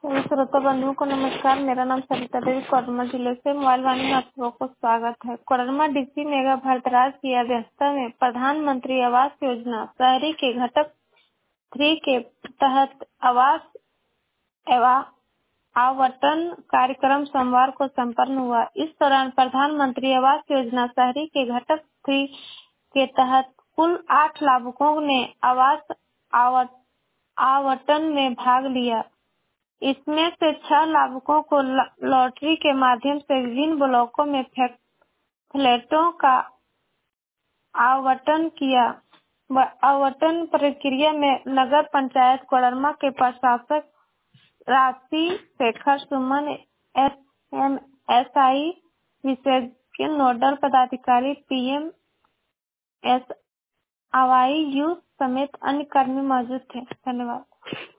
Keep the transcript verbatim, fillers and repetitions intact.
सभी श्रोता बंधुओं को नमस्कार। मेरा नाम सरिता देवी कोडरमा जिले से मोबाइल वाणी में आप सबों को स्वागत है। कोडरमा डीसी मेगा भारतराज की अध्यक्षता में प्रधानमंत्री आवास योजना शहरी के घटक थ्री के तहत आवास एवं आवंटन कार्यक्रम सोमवार को संपन्न हुआ। इस दौरान प्रधानमंत्री आवास योजना शहरी के घटक थ्री के तहत कुल आठ लाभुकों ने आवास आवंटन में भाग लिया। इसमें से छह लाभुकों को लॉटरी के माध्यम से विभिन्न ब्लॉकों में फ्लैटों का आवंटन किया। आवंटन प्रक्रिया में नगर पंचायत कोडरमा के प्रशासक Rashi Shekhar Suman, S M S I विशेषज्ञ नोडल पदाधिकारी पीएम एस आवाई यू समेत अन्य कर्मी मौजूद थे। धन्यवाद।